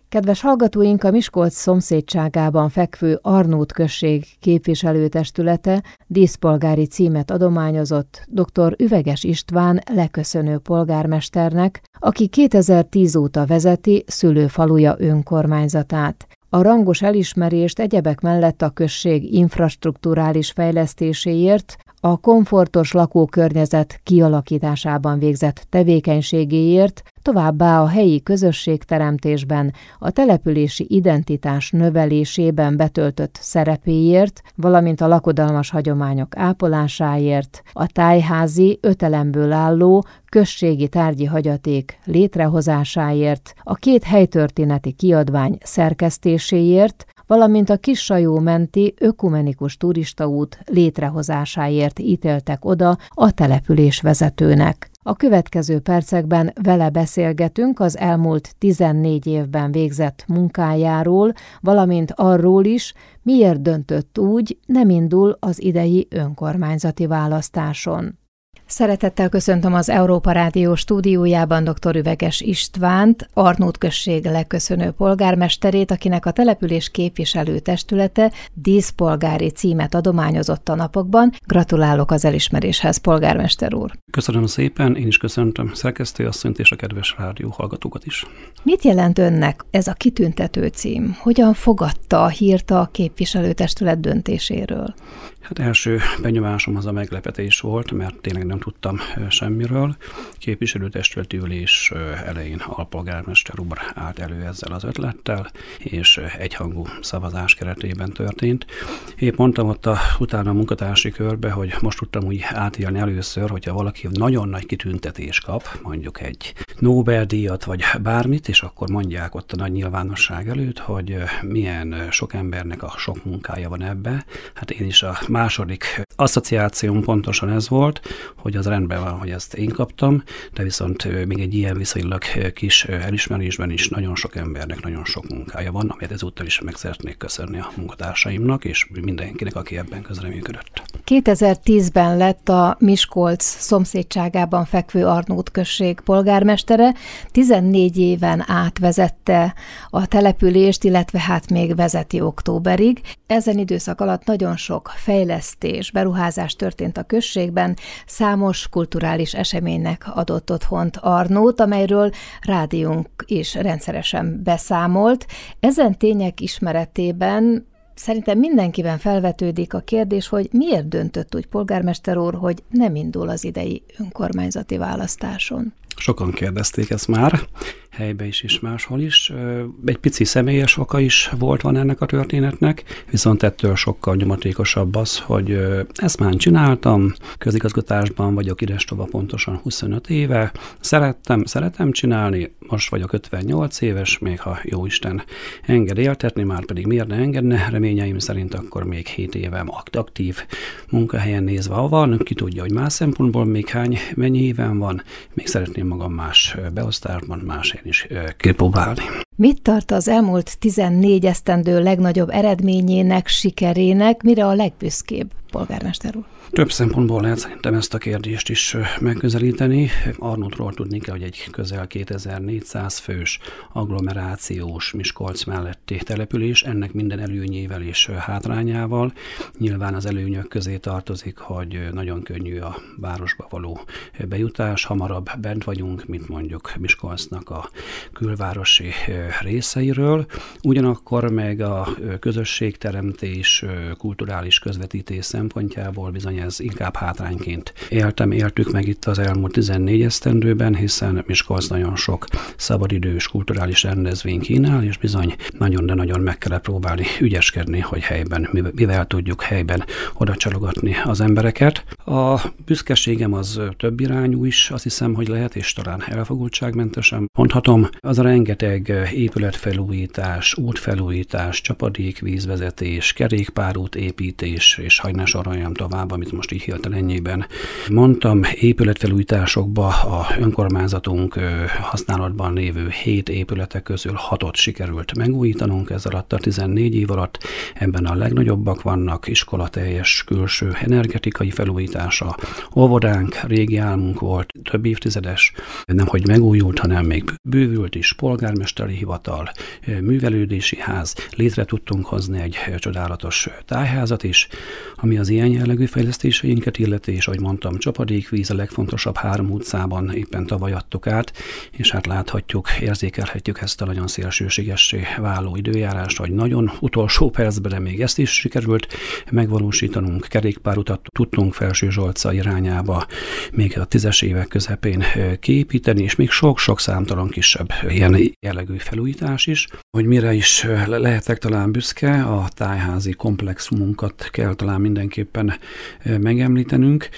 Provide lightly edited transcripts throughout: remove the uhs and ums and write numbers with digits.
Kedves hallgatóink, a Miskolc szomszédságában fekvő Arnót község képviselőtestülete díszpolgári címet adományozott dr. Üveges István leköszönő polgármesternek, aki 2010 óta vezeti szülőfaluja önkormányzatát. A rangos elismerést egyebek mellett a község infrastrukturális fejlesztéséért, a komfortos lakókörnyezet kialakításában végzett tevékenységéért, továbbá a helyi közösségteremtésben, a települési identitás növelésében betöltött szerepéért, valamint a lakodalmas hagyományok ápolásáért, a tájházi 5 elemből álló községi tárgyi hagyaték létrehozásáért, a 2 helytörténeti kiadvány szerkesztéséért, valamint a Kissajó menti ökumenikus turistaút létrehozásáért ítéltek oda a település vezetőnek. A következő percekben vele beszélgetünk az elmúlt 14 évben végzett munkájáról, valamint arról is, miért döntött úgy, nem indul az idei önkormányzati választáson. Szeretettel köszöntöm az Európa Rádió stúdiójában dr. Üveges Istvánt, Arnót község leköszönő polgármesterét, akinek a település képviselőtestülete díszpolgári címet adományozott a napokban. Gratulálok az elismeréshez, polgármester úr! Köszönöm szépen, én is köszöntöm szerkesztőasszonyt és a kedves rádió hallgatókat is. Mit jelent önnek ez a kitüntető cím? Hogyan fogadta a hírt a képviselőtestület döntéséről? Hát első benyomásom az a meglepetés volt, mert tényleg nem tudtam semmiről. Képviselőtestületi ülés elején alpolgármester úr állt elő ezzel az ötlettel, és egyhangú szavazás keretében történt. Épp mondtam ott utána a munkatársi körbe, hogy most tudtam úgy átélni először, hogyha valaki nagyon nagy kitüntetést kap, mondjuk egy Nobel-díjat vagy bármit, és akkor mondják ott a nagy nyilvánosság előtt, hogy milyen sok embernek a sok munkája van ebbe. Hát én is a második asszociációm pontosan ez volt, hogy az rendben van, hogy ezt én kaptam, de viszont még egy ilyen viszonylag kis elismerésben is nagyon sok embernek nagyon sok munkája van, amit ezúttal is meg szeretnék köszönni a munkatársaimnak, és mindenkinek, aki ebben közreműködött. 2010-ben lett a Miskolc szomszédságában fekvő Arnót község polgármestere, 14 éven át vezette a települést, illetve hát még vezeti októberig. Ezen időszak alatt nagyon sok fejlesztés, beruházás történt a községben, számos kulturális eseménynek adott otthont Arnót, amelyről rádiónk is rendszeresen beszámolt. Ezen tények ismeretében szerintem mindenkiben felvetődik a kérdés, hogy miért döntött úgy polgármester úr, hogy nem indul az idei önkormányzati választáson. Sokan kérdezték ezt már, helyben is és máshol is. Egy pici személyes oka is van ennek a történetnek, viszont ettől sokkal nyomatékosabb az, hogy ezt már csináltam, közigazgatásban vagyok idestova pontosan 25 éve, szeretem csinálni, most vagyok 58 éves, még ha jóisten enged éltetni, már pedig miért ne engedne, reményeim szerint akkor még 7 évem aktív munkahelyen nézve van, ki tudja, hogy más szempontból még mennyi éven van, még szeretném magam más beosztásban, más én is kipróbálni. Mit tart az elmúlt 14 esztendő legnagyobb eredményének, sikerének, mire a legbüszkébb, polgármester úr? Több szempontból lehet szerintem ezt a kérdést is megközelíteni. Arnótról tudni kell, hogy egy közel 2400 fős agglomerációs Miskolc melletti település, ennek minden előnyével és hátrányával. Nyilván az előnyök közé tartozik, hogy nagyon könnyű a városba való bejutás, hamarabb bent vagyunk, mint mondjuk Miskolcnak a külvárosi részeiről. Ugyanakkor meg a közösségteremtés, kulturális közvetítés szempontjából bizony ez inkább hátrányként éltük meg itt az elmúlt 14 esztendőben, hiszen Miskolc nagyon sok szabadidős kulturális rendezvény kínál, és bizony nagyon, de nagyon meg kellett próbálni ügyeskedni, hogy helyben, mivel tudjuk helyben oda csalogatni az embereket. A büszkeségem az több irányú is, azt hiszem, hogy lehet, és talán elfogultságmentesen mondhatom. Az a rengeteg épületfelújítás, útfelújítás, csapadékvízvezetés, kerékpárút építés, és hagy ne soroljam tovább, amit amit most így hirtelen ennyiben mondtam. Épületfelújításokba a önkormányzatunk használatban lévő 7 épületek közül 6-ot sikerült megújítanunk ez alatt a 14 év alatt. Ebben a legnagyobbak vannak: iskola teljes külső energetikai felújítása, óvodánk, régi álmunk volt, több évtizedes, nemhogy megújult, hanem még bővült is, polgármesteri hivatal, művelődési ház, létre tudtunk hozni egy csodálatos tájházat is, ami az ilyen jellegű fejlesztéseinket illeti, és ahogy mondtam, csapadékvíz a legfontosabb 3 utcában éppen tavaly adtuk át, és hát láthatjuk, érzékelhetjük ezt a nagyon szélsőségessé váló időjárást, hogy nagyon utolsó percben, de még ezt is sikerült megvalósítanunk. Kerékpárutat tudtunk Felsőzsolca irányába még a 10-es évek közepén kiépíteni, és még sok-sok számtalan kisebb ilyen jellegű felújítás is. Hogy mire is lehetek talán büszke, a tájházi komplexumunkat kell talán mindenképpen megemlítenünk.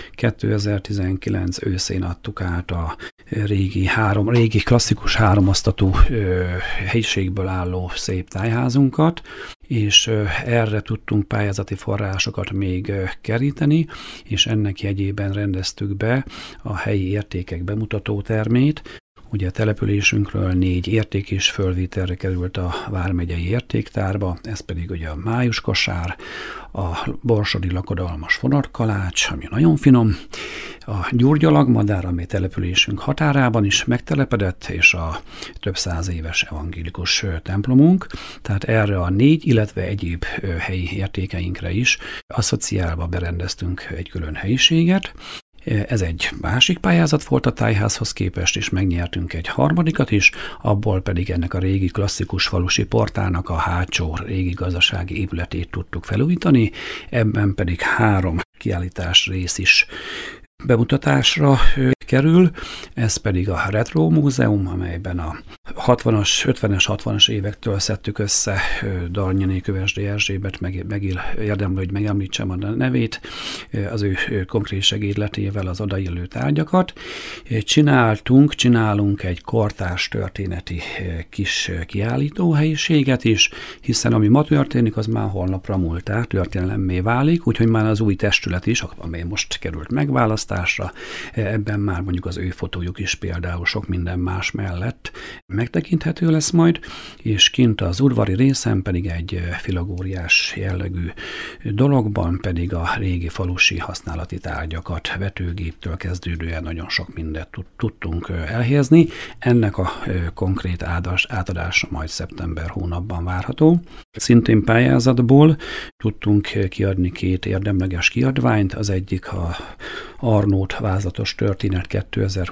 2019 őszén adtuk át a régi klasszikus 3-osztatú helyiségből álló szép tájházunkat, és erre tudtunk pályázati forrásokat még keríteni, és ennek jegyében rendeztük be a helyi értékek bemutató termét. Ugye a településünkről 4 érték is fölvételre került a vármegyei értéktárba, ez pedig ugye a májuskosár, a borsodi lakodalmas fonatkalács, ami nagyon finom, a gyurgyalagmadár, ami településünk határában is megtelepedett, és a több 100 éves evangélikus templomunk. Tehát erre a 4, illetve egyéb helyi értékeinkre is asszociálva berendeztünk egy külön helyiséget. Ez egy másik pályázat volt a tájházhoz képest, és megnyertünk egy harmadikat is, abból pedig ennek a régi klasszikus falusi portának a hátsó régi gazdasági épületét tudtuk felújítani, ebben pedig 3 kiállítás rész is bemutatásra kerül, ez pedig a Retro Múzeum, amelyben a 50-es, 60-as évektől szedtük össze Darnyiné Kövesdi Erzsébet, érdemli, hogy megemlítsem a nevét, az ő konkrét segédletével az odaillő tárgyakat. Csinálunk egy kortárs történeti kis kiállítóhelyiséget is, hiszen ami ma történik, az már holnapra múltá történelemmé válik, úgyhogy már az új testület is, amely most került megválasztásra, ebben már mondjuk az ő fotójuk is például sok minden más mellett megtekinthető lesz majd, és kint az udvari részen pedig egy filagóriás jellegű dologban pedig a régi falusi használati tárgyakat, vetőgéptől kezdődően nagyon sok mindent tudtunk elhelyezni. Ennek a konkrét átadása majd szeptember hónapban várható. Szintén pályázatból tudtunk kiadni 2 érdemleges kiadványt, az egyik a Arnót vázlatos történet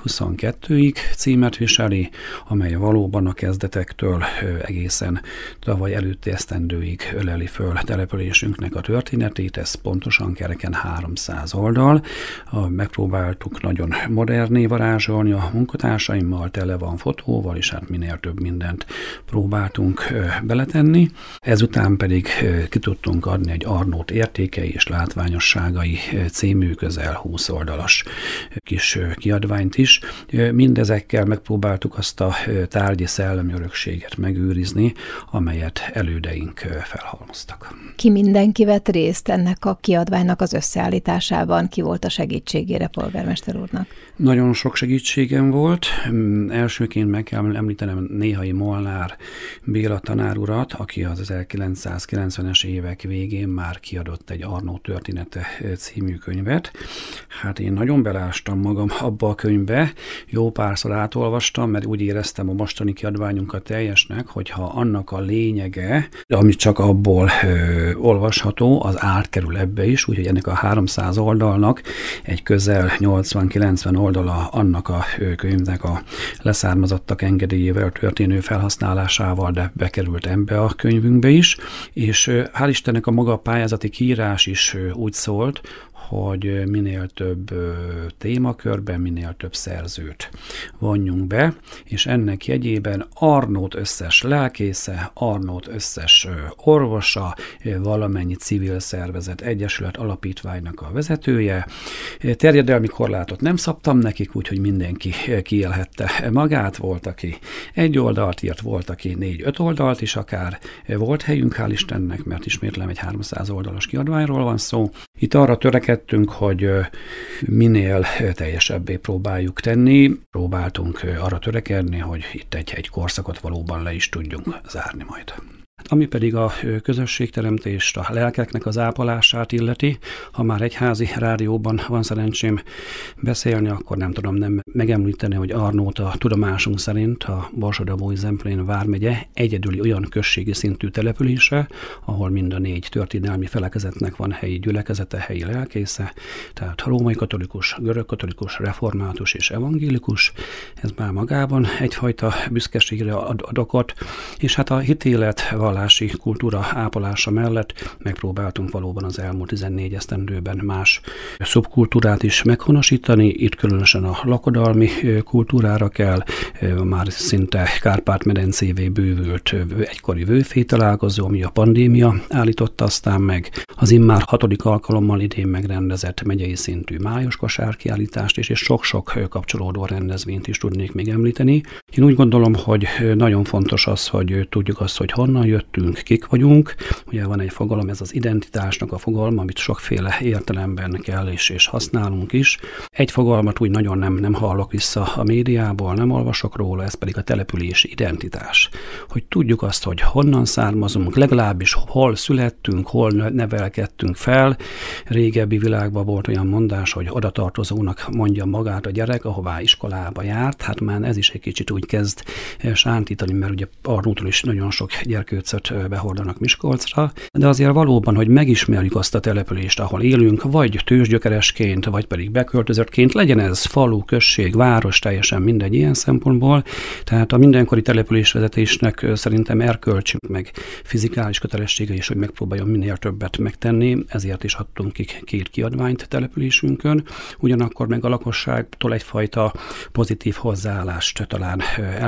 2022-ig címet viseli, amely valóban a kezdetektől egészen tavaly előtti esztendőig öleli föl településünknek a történetét, ez pontosan kereken 300 oldal. Megpróbáltuk nagyon moderné varázsolni a munkatársaimmal, tele van fotóval, és hát minél több mindent próbáltunk beletenni. Ezután pedig ki tudtunk adni egy Arnót értékei és látványosságai című közel 20 oldalas kis kiadványt is. Mindezekkel megpróbáltuk azt a tárgyi szellemi örökséget megőrizni, amelyet elődeink felhalmoztak. Ki mindenki vett részt ennek a kiadványnak az összeállításában? Ki volt a segítségére polgármester úrnak? Nagyon sok segítségem volt. Elsőként meg kell említenem Néhai Molnár Béla tanár urat, aki az 1990-es évek végén már kiadott egy Arnó története című könyvet. Hát én nagyon belástam magam abba a könyvbe, jó párszor átolvastam, mert úgy éreztem a mostani kiadványunkat teljesnek, hogyha annak a lényege, ami csak abból olvasható, az átkerül ebbe is, úgyhogy ennek a 300 oldalnak egy közel 80-90 oldala annak a könyvnek a leszármazottak engedélyével történő felhasználásával, de bekerült ebbe a könyvünkbe is, és hál' Istennek a maga pályázati kiírás is úgy szólt, hogy minél több témakörben, minél több szerzőt vonjunk be, és ennek jegyében Arnót összes lelkésze, Arnót összes orvosa, valamennyi civil szervezet, egyesület, alapítványnak a vezetője. Terjedelmi korlátot nem szabtam nekik, úgyhogy mindenki kiélhette magát. Volt, aki 1 oldalt írt, volt, aki 4-5 oldalt is akár. Volt helyünk, hál' Istennek, mert ismétlem egy 300 oldalas kiadványról van szó. Itt arra törekedtünk, törekedtünk, hogy minél teljesebbé próbáljuk tenni. Próbáltunk arra törekedni, hogy itt egy korszakot valóban le is tudjunk zárni majd. Ami pedig a közösségteremtést, a lelkeknek az ápolását illeti, ha már egyházi rádióban van szerencsém beszélni, akkor nem tudom nem megemlíteni, hogy Arnót a tudomásunk szerint a Borsod-Abaúj-Zemplén vármegye egyedüli olyan községi szintű települése, ahol mind a 4 történelmi felekezetnek van helyi gyülekezete, helyi lelkésze, tehát római katolikus, görög katolikus, református és evangélikus. Ez már magában egyfajta büszkeségre ad okot, és hát a hitélet, vallási kultúra ápolása mellett megpróbáltunk valóban az elmúlt 14 esztendőben más szubkultúrát is meghonosítani. Itt különösen a lakodalmi kultúrára kell, már szinte Kárpát-medencévé bővült egykori vőfétalálkozó, ami a pandémia állította aztán meg. Az immár 6. alkalommal idén megrendezett megyei szintű májos kosárkiállítást és sok-sok kapcsolódó rendezvényt is tudnék még említeni. Én úgy gondolom, hogy nagyon fontos az, hogy tudjuk azt, hogy honnan jöttünk, kik vagyunk. Ugye van egy fogalom, ez az identitásnak a fogalma, amit sokféle értelemben kell és használunk is. Egy fogalmat úgy nagyon nem hallok vissza a médiából, nem olvasok róla, ez pedig a települési identitás. Hogy tudjuk azt, hogy honnan származunk, legalábbis hol születtünk, hol nevelkedtünk fel. Régebbi világban volt olyan mondás, hogy oda tartozónak mondja magát a gyerek, ahová iskolába járt. Hát már ez is egy kicsit úgy kezd sántítani, mert ugye Arnótól is nagyon sok gyerkőcöt behordanak Miskolcra, de azért valóban, hogy megismerjük azt a települést, ahol élünk, vagy tőzsgyökeresként, vagy pedig beköltözöttként, legyen ez falu, község, város, teljesen mindegy ilyen szempontból. Tehát a mindenkori településvezetésnek szerintem erkölcsi, meg fizikális kötelessége is, hogy megpróbáljon minél többet megtenni, ezért is adtunk ki 2 kiadványt településünkön. Ugyanakkor meg a lakosságtól egyfajta pozitív hozzáállást talán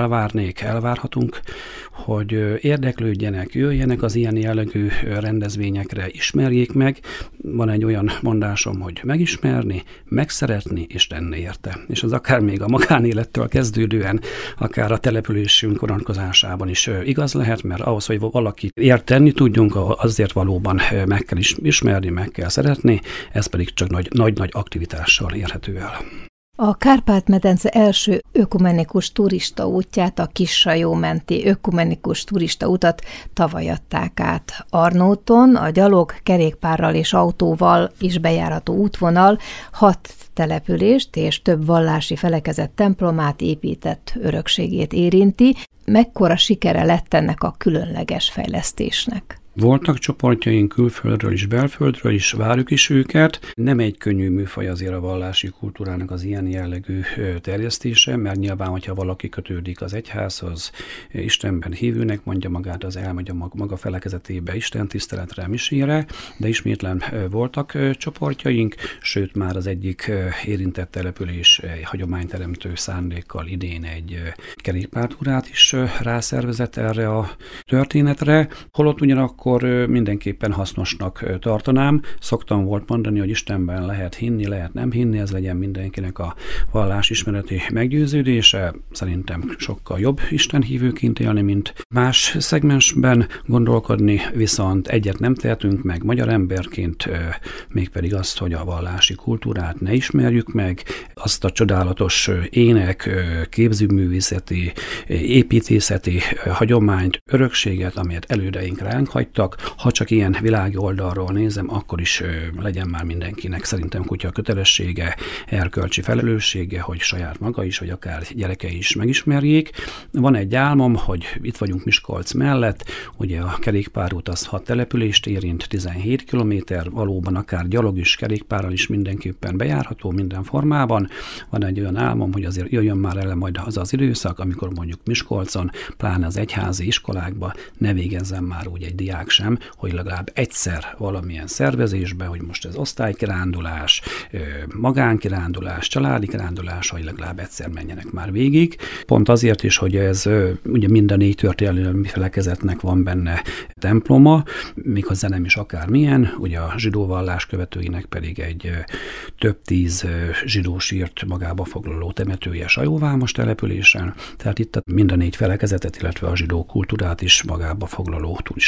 elvárhatunk, hogy érdeklődjenek, jöjjenek az ilyen jellegű rendezvényekre, ismerjék meg. Van egy olyan mondásom, hogy megismerni, megszeretni és tenni érte. És az akár még a magánélettől kezdődően, akár a településünk vonatkozásában is igaz lehet, mert ahhoz, hogy valaki tenni tudjunk, azért valóban meg kell ismerni, meg kell szeretni, ez pedig csak nagy-nagy aktivitással érhető el. A Kárpát-medence első ökumenikus turista útját, a Kissajó-menti ökumenikus turista utat tavaly adták át. Arnóton a gyalog, kerékpárral és autóval is bejárható útvonal 6 települést és több vallási felekezet templomát, épített örökségét érinti. Mekkora sikere lett ennek a különleges fejlesztésnek? Voltak csoportjaink külföldről is, belföldről is, várjuk is őket. Nem egy könnyű műfaj azért a vallási kultúrának az ilyen jellegű terjesztése, mert nyilván, hogyha valaki kötődik az egyházhoz, Istenben hívőnek mondja magát, az elmegy a maga felekezetébe, Isten tiszteletre, misére, de ismétlen voltak csoportjaink, sőt már az egyik érintett település hagyományteremtő szándékkal idén egy kerékpártúrát is rászervezett erre a történetre, holott ugyanakkor mindenképpen hasznosnak tartanám. Szoktam volt mondani, hogy Istenben lehet hinni, lehet nem hinni, ez legyen mindenkinek a vallásismereti meggyőződése. Szerintem sokkal jobb istenhívőként élni, mint más szegmensben gondolkodni, viszont egyet nem tehetünk meg magyar emberként, mégpedig azt, hogy a vallási kultúrát ne ismerjük meg, azt a csodálatos ének, képzőművészeti, építészeti hagyományt, örökséget, amelyet elődeink ránk hagytak. Ha csak ilyen világi oldalról nézem, akkor is legyen már mindenkinek szerintem kutya kötelessége, erkölcsi felelőssége, hogy saját maga is, vagy akár gyerekei is megismerjék. Van egy álmom, hogy itt vagyunk Miskolc mellett, ugye a kerékpárút az 6 települést érint, 17 kilométer, valóban akár gyalog is, kerékpárral is mindenképpen bejárható minden formában. Van egy olyan álmom, hogy azért jöjjön már el majd az időszak, amikor mondjuk Miskolcon, pláne az egyházi iskolákba ne végezzen már úgy egy diák sem, hogy legalább egyszer valamilyen szervezésben, hogy most ez osztálykirándulás, magánkirándulás, családi kirándulás, hogy legalább egyszer menjenek már végig. Pont azért is, hogy ez ugye mind a 4 történelmi felekezetnek van benne temploma, méghozzá nem is akármilyen, ugye a zsidó vallás követőinek pedig egy több 10 zsidó sírt magába foglaló temetője Sajóvámos településen, tehát itt mind a 4 felekezetet, illetve a zsidó kultúrát is magába foglaló turistaútról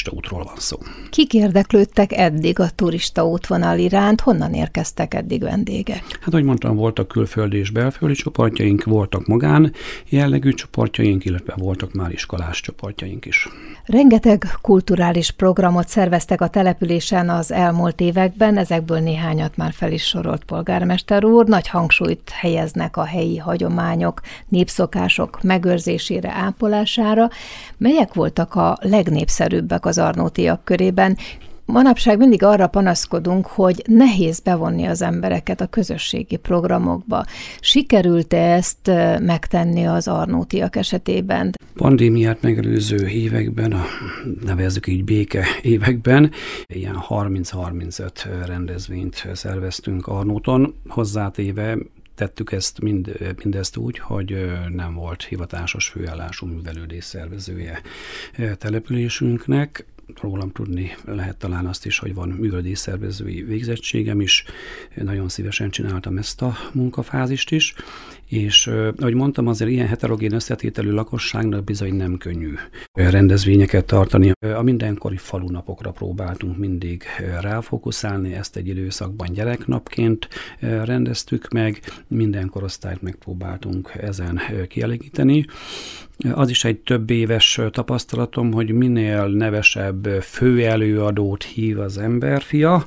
Arnótról van szó. Kik érdeklődtek eddig a turista útvonal iránt? Honnan érkeztek eddig vendégek? Hát, ahogy mondtam, voltak külföldi és belföldi csoportjaink, voltak magán jellegű csoportjaink, illetve voltak már iskolás csoportjaink is. Rengeteg kulturális programot szerveztek a településen az elmúlt években, ezekből néhányat már fel is sorolt polgármester úr. Nagy hangsúlyt helyeznek a helyi hagyományok, népszokások megőrzésére, ápolására. Melyek voltak a legnépszerűbbek az arnótiak körében? Manapság mindig arra panaszkodunk, hogy nehéz bevonni az embereket a közösségi programokba. Sikerült-e ezt megtenni az arnótiak esetében? Pandémiát megelőző években, nevezzük így béke években, ilyen 30-35 rendezvényt szerveztünk Arnóton, hozzátéve tettük ezt mindezt úgy, hogy nem volt hivatásos főállású művelődés szervezője településünknek. Rólam tudni lehet talán azt is, hogy van művelődésszervezői végzettségem is, nagyon szívesen csináltam ezt a munkafázist is, és ahogy mondtam, azért ilyen heterogén összetételű lakosságnak bizony nem könnyű rendezvényeket tartani. A mindenkori falunapokra próbáltunk mindig ráfókuszálni, ezt egy időszakban gyereknapként rendeztük meg, minden korosztályt megpróbáltunk ezen kielégíteni. Az is egy több éves tapasztalatom, hogy minél nevesebb főelőadót hív az emberfia,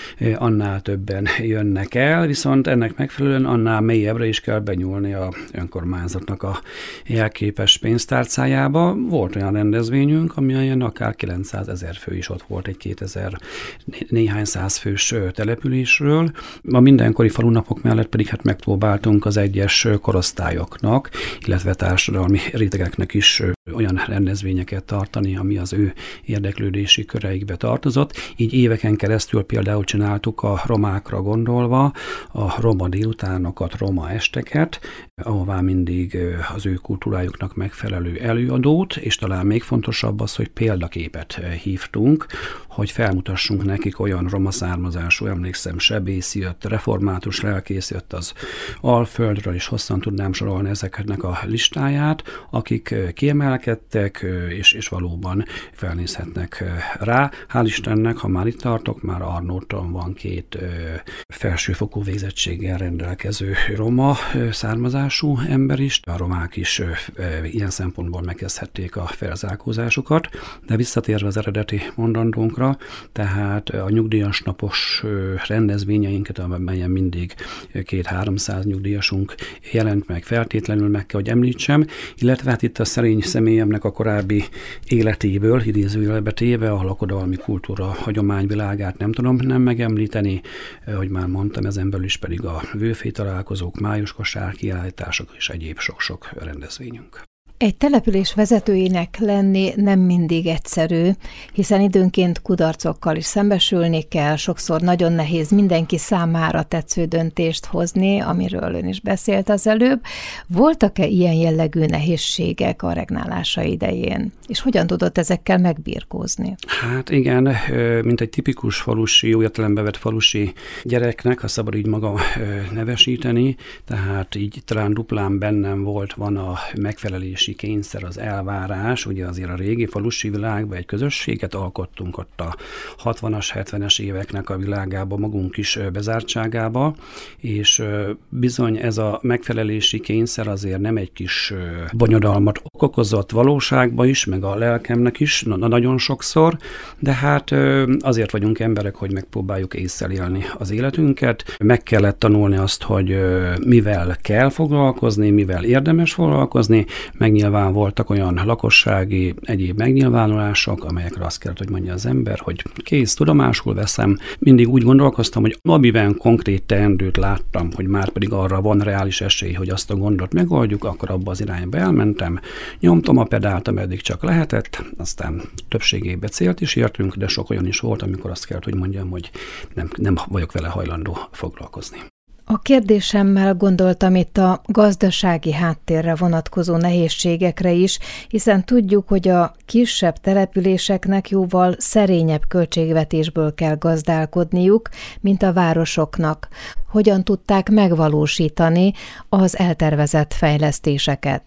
annál többen jönnek el, viszont ennek megfelelően annál mélyebbre is kell benyúlni a önkormányzatnak a jelképes pénztárcájába. Volt olyan rendezvényünk, ami olyan akár 900 000 fő is ott volt egy 2000 néhány száz fős településről. A mindenkori falunapok mellett pedig hát megpróbáltunk az egyes korosztályoknak, illetve társadalmi rétegeknek is olyan rendezvényeket tartani, ami az ő érdeklődési köreikbe tartozott. Így éveken keresztül például csináltuk a romákra gondolva a roma délutánokat, roma esteket, ahová mindig az ő kultúrájuknak megfelelő előadót, és talán még fontosabb az, hogy példaképet hívtunk, hogy felmutassunk nekik olyan roma származású, emlékszem, sebész jött, református lelkész jött az Alföldről, és hosszan tudnám sorolni ezeknek a listáját, akik kiemelkedtek, és valóban felnézhetnek rá. Hál' Istennek, ha már itt tartok, már Arnóton van 2 felsőfokú végzettséggel rendelkező roma származású ember is. A romák is ilyen szempontból megkezdhették a felzárkózásukat, de visszatérve az eredeti mondandónkra, tehát a nyugdíjas napos rendezvényeinket, amelyen mindig 200-300 nyugdíjasunk jelent meg, feltétlenül meg kell, hogy említsem, illetve hát itt a szerény személyemnek a korábbi életéből, idézőjelbe téve, a lakodalmi kultúra hagyományvilágát nem tudom nem megemlíteni, hogy már mondtam, ezen belül is pedig a vőfé találkozók, májuskosár kiállítások és egyéb sok-sok rendezvényünk. Egy település vezetőjének lenni nem mindig egyszerű, hiszen időnként kudarcokkal is szembesülni kell, sokszor nagyon nehéz mindenki számára tetsző döntést hozni, amiről ön is beszélt az előbb. Voltak-e ilyen jellegű nehézségek a regnálása idején? És hogyan tudott ezekkel megbirkózni? Hát igen, mint egy tipikus falusi, jó értelembe vett falusi gyereknek, ha szabad így maga nevesíteni, tehát így talán duplán bennem van a megfelelés kényszer, az elvárás, ugye azért a régi falusi világban egy közösséget alkottunk ott a 60-as, 70-es éveknek a világába, magunk is bezártságába, és bizony ez a megfelelési kényszer azért nem egy kis bonyodalmat okozott valóságba is, meg a lelkemnek is, nagyon sokszor, de hát azért vagyunk emberek, hogy megpróbáljuk ésszel élni az életünket. Meg kellett tanulni azt, hogy mivel kell foglalkozni, mivel érdemes foglalkozni, nyilván voltak olyan lakossági egyéb megnyilvánulások, amelyekre azt kellett, hogy mondja az ember, hogy kész, tudomásul veszem. Mindig úgy gondolkoztam, hogy amiben konkrét teendőt láttam, hogy már pedig arra van reális esély, hogy azt a gondot megoldjuk, akkor abba az irányba elmentem, nyomtam a pedált, ameddig csak lehetett, aztán többségében célt is értünk, de sok olyan is volt, amikor azt kellett, hogy mondjam, hogy nem vagyok vele hajlandó foglalkozni. A kérdésemmel gondoltam itt a gazdasági háttérre vonatkozó nehézségekre is, hiszen tudjuk, hogy a kisebb településeknek jóval szerényebb költségvetésből kell gazdálkodniuk, mint a városoknak. Hogyan tudták megvalósítani az eltervezett fejlesztéseket?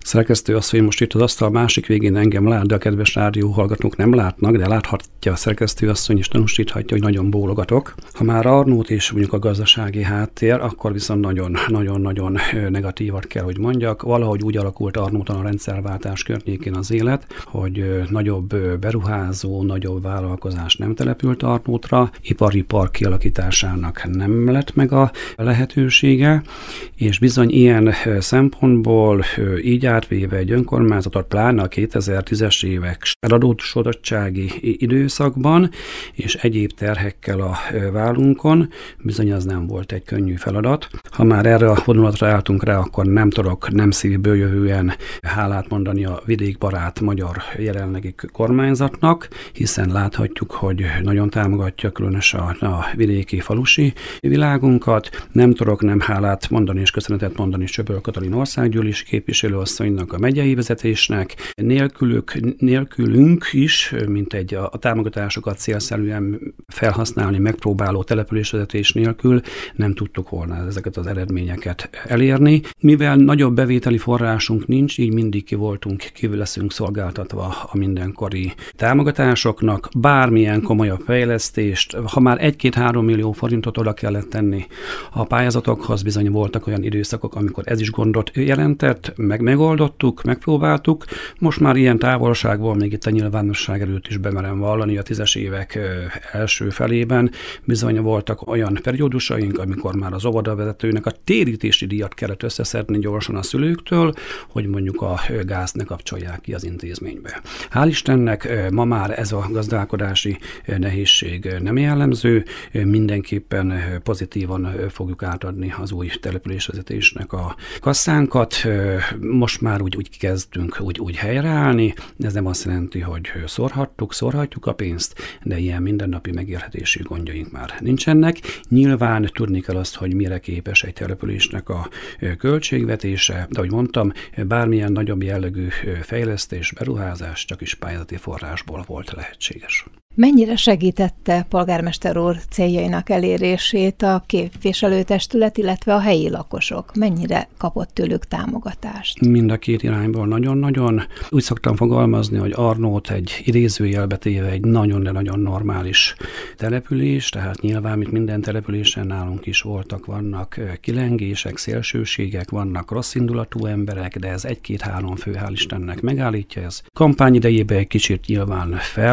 Szerkesztő asszony most itt az asztal másik végén engem lát, de a kedves rádió hallgatók nem látnak, de láthatja a szerkesztő asszony, és tanúsíthatja, hogy nagyon bólogatok. Ha már Arnót és mondjuk a gazdasági háttér, akkor viszont nagyon-nagyon negatívat kell, hogy mondjak. Valahogy úgy alakult Arnóton a rendszerváltás környékén az élet, hogy nagyobb beruházó, nagyobb vállalkozás nem települt Arnótra, ipari park kialakításának nem lett meg a lehetősége, és bizony ilyen szempontból így átvéve egy önkormányzatot, pláne a 2010-es évek eladósodottsági időszakban, és egyéb terhekkel a vállunkon, bizony az nem volt egy könnyű feladat. Ha már erre a vonulatra álltunk rá, akkor nem tudok nem szívből jövően hálát mondani a vidékbarát magyar jelenlegi kormányzatnak, hiszen láthatjuk, hogy nagyon támogatja különösen a vidéki falusi világunkat. Nem tudok nem hálát mondani és köszönetet mondani Csöböl Katalin országgyűlési képviselőasszonynak, a megyei vezetésnek. Nélkülünk is, mint a támogatásokat célszerűen felhasználni, megpróbáló településvezetés nélkül nem tudtuk volna ezeket az eredményeket elérni. Mivel nagyobb bevételi forrásunk nincs, így mindig ki leszünk szolgáltatva a mindenkori támogatásoknak. Bármilyen komolyabb fejlesztést, ha már 1-2-3 millió forintot oda kellett tenni a pályázatokhoz, bizony voltak olyan időszakok, amikor ez is gondot jelentett, megoldottuk, megpróbáltuk. Most már ilyen távolságból még itt a nyilvánosság előtt is bemerem vallani, a 10-es évek első felében bizony voltak olyan periódusaink, amikor már az óvodavezetőnek a térítési díjat kellett összeszedni gyorsan a szülőktől, hogy mondjuk a gázt ne kapcsolják ki az intézménybe. Hál' Istennek ma már ez a gazdálkodási nehézség nem jellemző, mindenképpen pozitívan fogjuk átadni az új településvezetésnek a kasszánkat. Most már úgy kezdtünk úgy helyreállni, ez nem azt jelenti, hogy szórhatjuk a pénzt, de ilyen mindennapi megélhetési gondjaink már nincsenek. Nyilván tudni kell azt, hogy mire képes egy településnek a költségvetése, de ahogy mondtam, bármilyen nagyobb jellegű fejlesztés, beruházás csak is pályázati forrásból volt lehetséges. Mennyire segítette polgármester úr céljainak elérését a képviselőtestület, illetve a helyi lakosok? Mennyire kapott tőlük támogatást? Mind a két irányból nagyon-nagyon. Úgy szoktam fogalmazni, hogy Arnót egy idézőjelbe téve egy nagyon, de nagyon normális település, tehát nyilván, mint minden településen nálunk is vannak kilengések, szélsőségek, vannak rosszindulatú emberek, de ez 1-2-3 fő, hál' Istennek megállítja. Ez kampány idejében egy kicsit nyilván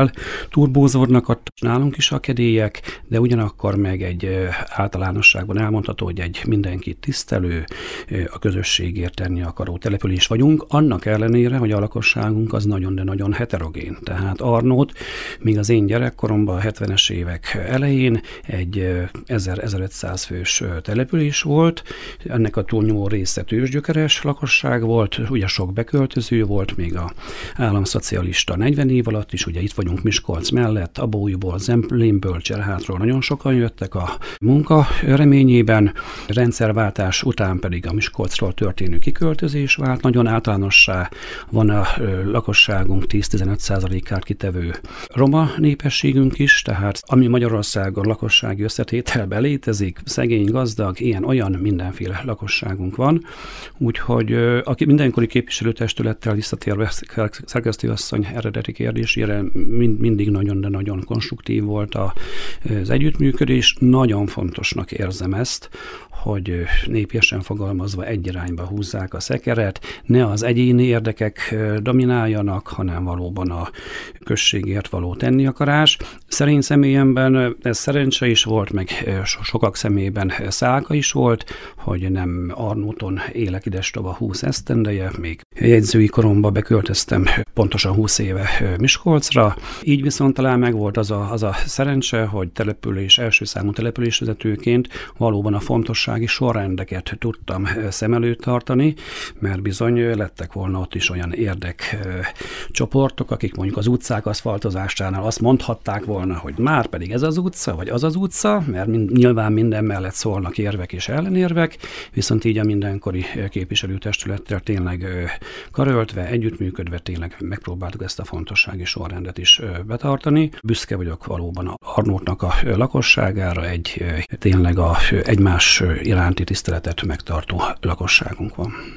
turbózódnak ott nálunk is a kedélyek, de ugyanakkor meg egy általánosságban elmondható, hogy egy mindenkit tisztelő, a közösségért tenni akaró település vagyunk, annak ellenére, hogy a lakosságunk az nagyon, de nagyon heterogén. Tehát Arnót még az én gyerekkoromban, a 70-es évek elején egy 1000-1500 fős település volt, ennek a túlnyomó része tőzsgyökeres lakosság volt, ugye sok beköltöző volt, még a államszocialista 40 év alatt is, ugye itt vagyunk Miskolc mellett, Abólyból, Zemplénből, Cserhátról nagyon sokan jöttek a munka reményében, rendszerváltás után pedig a Miskolcról történő kiköltözés vált, nagyon általánossá van a lakosságunk 10-15%-át kitevő roma népességünk is, tehát ami Magyarországon lakossági összetételben létezik, szegény, gazdag, ilyen-olyan mindenféle lakosságunk van, úgyhogy aki mindenkori képviselőtestülettel visszatérve szerkesztőasszony eredeti kérdésére mindig nagyon, de nagyon konstruktív volt az együttműködés. Nagyon fontosnak érzem ezt, hogy népiesen fogalmazva egy irányba húzzák a szekeret, ne az egyéni érdekek domináljanak, hanem valóban a községért való tenni akarás. Szerény személyemben ez szerencse is volt, meg sokak szemében szálka is volt, hogy nem Arnóton élek idestova 20 esztendeje, még jegyzői koromban beköltöztem pontosan 20 éve Miskolcra, így viszont talán megvolt az a szerencse, hogy első számú településvezetőként valóban a fontossági sorrendeket tudtam szem előtt tartani, mert bizony lettek volna ott is olyan érdekcsoportok, akik mondjuk az utcák aszfaltozásánál azt mondhatták volna, hogy már pedig ez az utca, vagy az az utca, mert nyilván minden mellett szólnak érvek és ellenérvek, viszont így a mindenkori képviselőtestülettel tényleg karöltve, együttműködve tényleg megpróbáltuk ezt a fontossági sorrendet is betartani. Büszke vagyok valóban Arnótnak a lakosságára, tényleg egymás iránti tiszteletet megtartó lakosságunk van.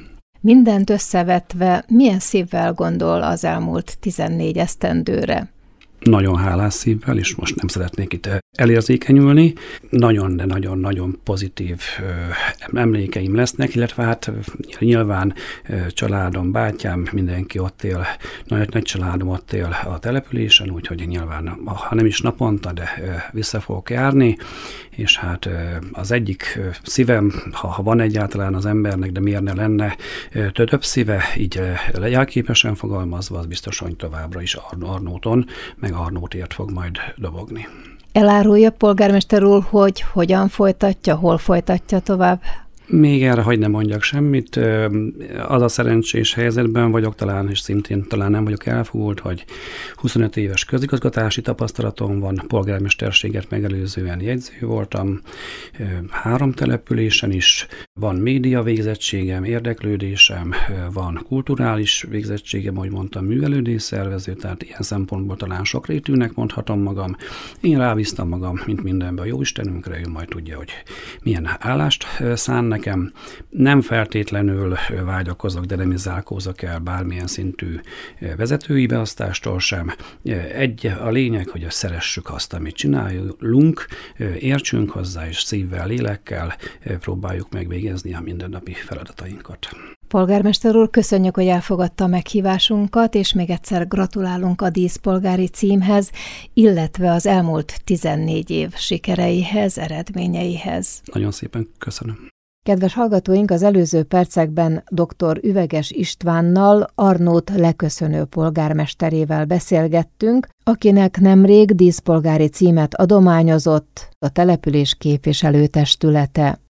Mindent összevetve, milyen szívvel gondol az elmúlt 14 esztendőre? Nagyon hálás szívvel, és most nem szeretnék itt elérzékenyülni. Nagyon, de nagyon pozitív emlékeim lesznek, illetve hát nyilván családom, bátyám, mindenki ott él, nagy családom ott él a településen, úgyhogy nyilván, ha nem is naponta, de vissza fogok járni, és hát az egyik szívem, ha van egyáltalán az embernek, de miért ne lenne több szíve, így jelképesen fogalmazva, az biztos, hogy továbbra is Arnóton, meg Arnótért fog majd dobogni. Elárulja, polgármester úr, hogy hogyan folytatja, hol folytatja tovább? Még erre hagy ne mondjak semmit. Az a szerencsés helyzetben vagyok talán, és szintén talán nem vagyok elfogult, hogy 25 éves közigazgatási tapasztalatom van, polgármesterséget megelőzően jegyző voltam, 3 településen is, van média végzettségem, érdeklődésem, van kulturális végzettségem, ahogy mondtam, művelődésszervező, tehát ilyen szempontból talán sokrétűnek mondhatom magam. Én rábíztam magam, mint mindenben a jóistenünkre, ő majd tudja, hogy milyen állást szán nekem. Nem feltétlenül vágyakozok, de nem is zárkózok el bármilyen szintű vezetői beosztástól sem. A lényeg, hogy szeressük azt, amit csinálunk, értsünk hozzá, és szívvel, lélekkel próbáljuk megvégezni a mindennapi feladatainkat. Polgármester úr, köszönjük, hogy elfogadta a meghívásunkat, és még egyszer gratulálunk a díszpolgári címhez, illetve az elmúlt 14 év sikereihez, eredményeihez. Nagyon szépen köszönöm. Kedves hallgatóink, az előző percekben dr. Üveges Istvánnal, Arnót leköszönő polgármesterével beszélgettünk, akinek nemrég díszpolgári címet adományozott a település képviselőtestülete.